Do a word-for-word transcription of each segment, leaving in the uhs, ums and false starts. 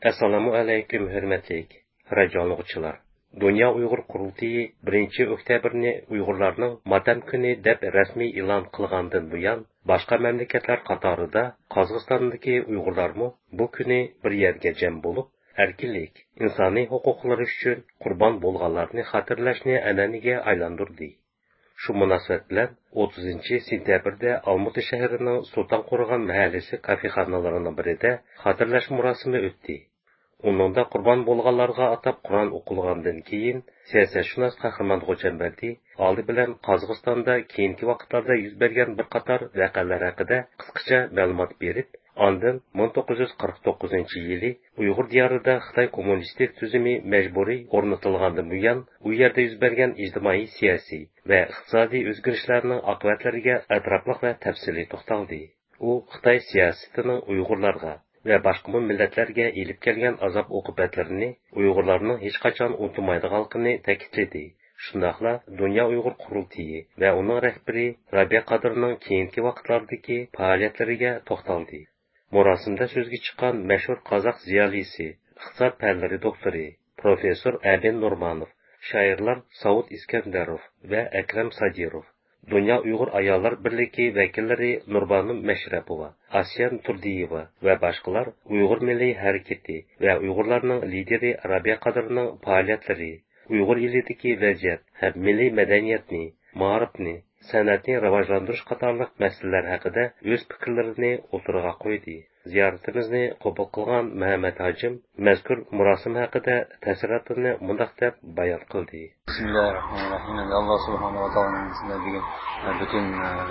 Assalomu alaykum, hurmatli radio anglag'uchilar. Dünya Uyghur Qurultayı birinchi oktyabrni Uyg'urlarning motam kuni deb rasmiy e'lon qilgandan buyon boshqa mamlakatlar qatorida Qozog'istondagi Uyg'urlarmi bu kuni bir yerga jam bo'lib, erkinlik, insoniy huquqlar uchun qurbon bo'lganlarni xotirlashni an'anaga aylantirdi. Shu munosabat bilan o'ttizinchi sentyabrda Olmuti shahrining Sultonqo'rg'on mahallasi kafexonalarining birida xotirlash murosimi o'tdi. Uningda qurbon bo'lganlarga atab Qur'on o'qilgandan keyin siyosatshunos Qahramon G'ochambardi oldi bilan Qozog'istonda keyingi vaqtlarda yuz bergan bir qator voqealar haqida qisqacha ma'lumot berib, ondan ming to'qqiz yuz qirq to'qqizinchi yili Uyg'ur diyorida Xitoy kommunistik tuzumi majburiy o'rnatilgandan buyon u yerda yuz bergan ijtimoiy, siyosiy va iqtisodiy o'zgarishlarning oqibatlariga atrofli va tafsiliy to'xtaldi. U Xitoy siyosatining Uyg'urlarga ve başka milletlerge ilip kelgen azap okubatlarını Uygurlarının hiç kaçan unutmaydıqalığını ta'kidledi. Şundaqla Dünya Uyghur Qurultayı ve onun rehberi Rabia Qadır'ның keyinki vaqtlardaki faaliyetleriga to'xtaldi. Murasimda sözge çıkan meşhur Qazaq ziyalisi, iqtisod fanlari doktori, profesör Abin Nurmanov, şairlar Saud İskenderov ve Ekrem Sadirov, Dünya Uyghur Ayollar Birligi vakilleri Nurbanım Meşrepova, Asyan Turdiyeva ve başkalar Uyghur Milli Hareketi ve Uygurlarının lideri Rabia Qadır'ның faaliyetleri, Uyghur ilideki vaziyet hem milli medeniyetni, ma'rifni, san'atni rivojlantirish qatorliq masalalar haqida o'z fikrlarini o'tirg'a qo'ydi. Ziyoratimizni qabul qilgan Muhammad Hajim mazkur murosim haqida taassurotini mundaq deb bayon qildi. Bismillahirrahmanirrahim. Alloh subhanahu va taoloning ismiga bugun butun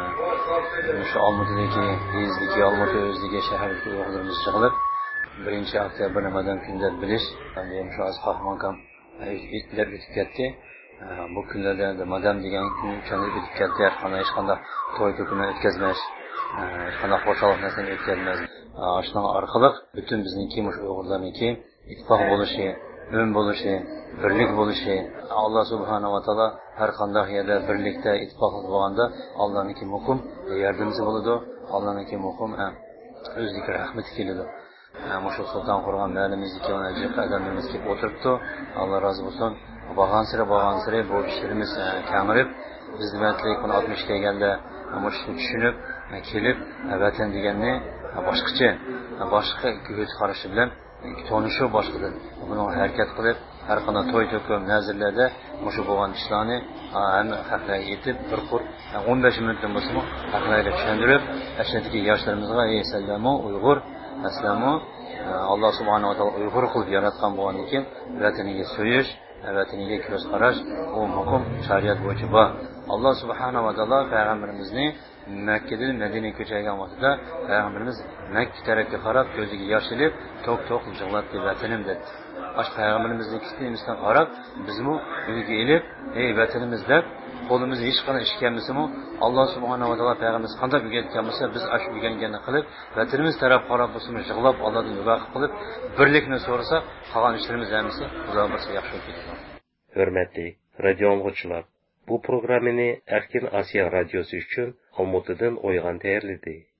shu Olmutidagi, Yezdagi, Olmuti o'zidagi shahardagi Uyg'urlarimiz yig'ilib, birinchi oktyabrni madam kunda bilish, ya'ni shu Qahramon kam aytib o'tib ketdi. Bu kunlarda madam degan kun uchun o'tib ketdi. Har qanday hech qanday to'y to'kilma o'tkazmas, hech qanday xo'shalik narsani o'tkazmas. Ashning orqali butun bizniki mush Uyg'urlarniki ittifoq bo'lishi, üm bo'lishi, birlik bo'lishi, Alloh subhanahu va taolo har qanday yerda birlikda ittifoq bo'lganda Allohniki muqim yordamchi bo'ladi, Allohniki muqim o'ziga rahmat keladi. Mush Sultonqo'rg'on mahallamizga o'najib qadamimiz kelib o'tiribdi. Alloh rozi bo'lsin. Bağan sıra bağan sıra bu işlerimiz kamirib, biz demetlik bunu altmış kelganda mushni tushunib, kelib, vatan deganni boshqacha, boshqa ko'z qarashi bilan tonishuv boshqadan buni harakat qilib, har qanday to'y to'kim nazarlarda mushu bo'lgan ishlarni hamma xalqlarga yetib, bir qur o'n besh minutdan bo'lsa, xalqlarga tushuntirib, ashnadagi yoshlarimizga ey salamu Uyg'ur, aslamu Alloh subhanahu va taolo Uyg'ur qilib yaratgan bo'lgan ekan, vataniga so'yish vataniga ko'z qarash u muqim shariat bo'yicha bor. Alloh subhanahu va taolo payg'ambarimizni Makkadan Madinaga ko'chirgan vaqtida payg'ambarimiz Makka tarafga qarab ko'ziga yosh ilib, tok tok yig'labdi vatanim dedi. Ash payg'ambarimizning kistimizdan qarab bizmi uyga elib, ey vatanimiz deb qo'limizda hech qanday ish kelmasa-mu, Alloh subhanahu va taolo payg'ambarimiz qanday o'rgatgan bo'lsa, biz ash o'rganganini qilib, vatanimiz taraf qarab bo'lsa-mu yig'lab Allohdan duo qilib, birlikni so'rasak, qolgan ishlarimiz hammasi Xudo bo'lsa yaxshi ketadi. Hurmatli radio anglag'uchilar, bu programmani Erkin Osiyo radiosi uchun Olmutidan O'yg'an tayyorladi.